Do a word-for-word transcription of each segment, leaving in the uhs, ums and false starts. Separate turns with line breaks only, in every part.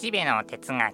口部の哲学。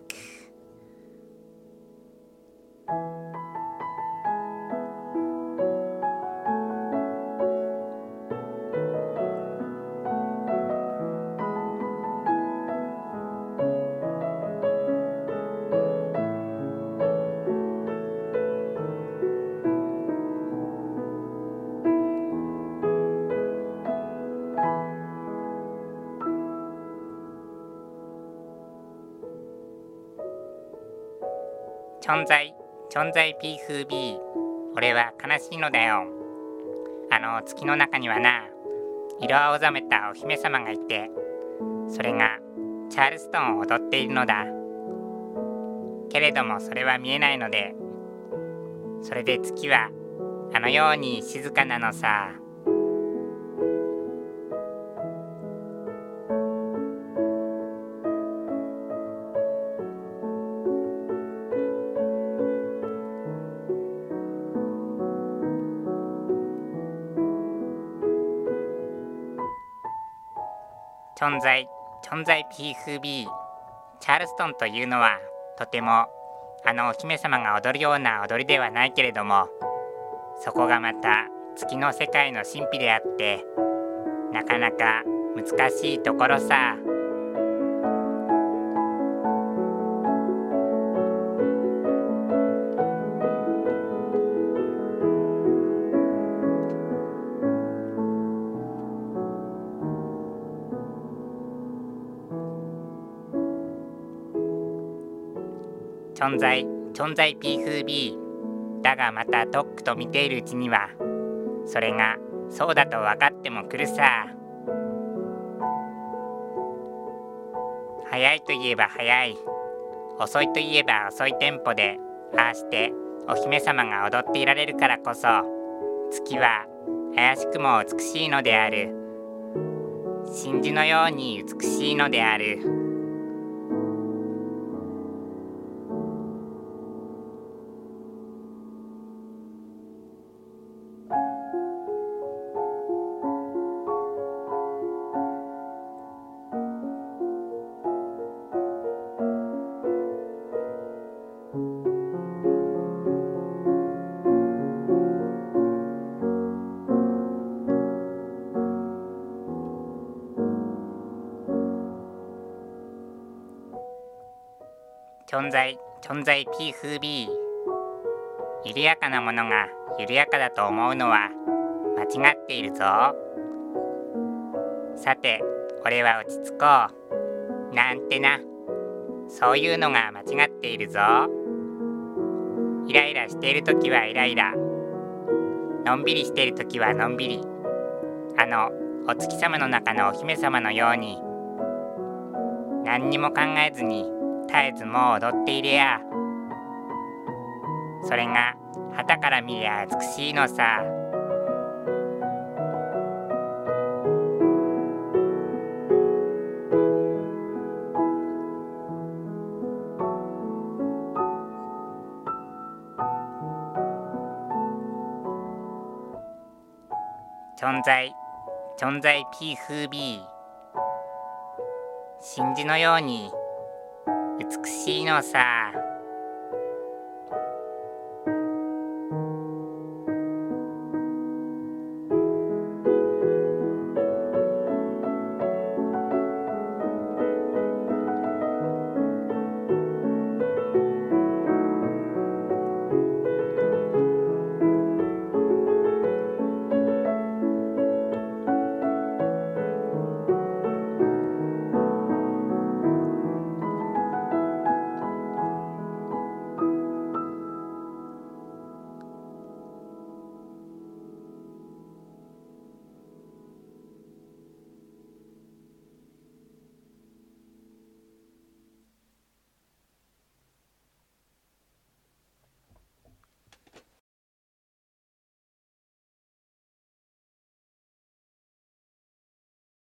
存在、存在 ピーフービー。俺は悲しいのだよ。あの月の中にはな、色青ざめたお姫様がいて、それがチャールストンを踊っているのだ。けれどもそれは見えないので、それで月はあのように静かなのさ。存在、存在 ピーフービー。チャールストンというのはとてもあのお姫様が踊るような踊りではないけれども、そこがまた月の世界の神秘であって、なかなか難しいところさ。存在、存在 ピーフービー。だがまたとっくと見ているうちには、それがそうだと分かってもくるさ。早いといえば早い、遅いといえば遅いテンポで、ああしてお姫様が踊っていられるからこそ、月は怪しくも美しいのである。真珠のように美しいのである。存在、存在 ピーフービー。緩やかなものが緩やかだと思うのは間違っているぞ。さて、俺は落ち着こう。なんてな。そういうのが間違っているぞ。イライラしているときはイライラ。のんびりしているときはのんびり。あのお月様の中のお姫様のように、何にも考えずに絶えずもう踊っているや。それが旗から見りゃ美しいのさ。存在、存在 ピーフービー。真珠のように美しいのさ。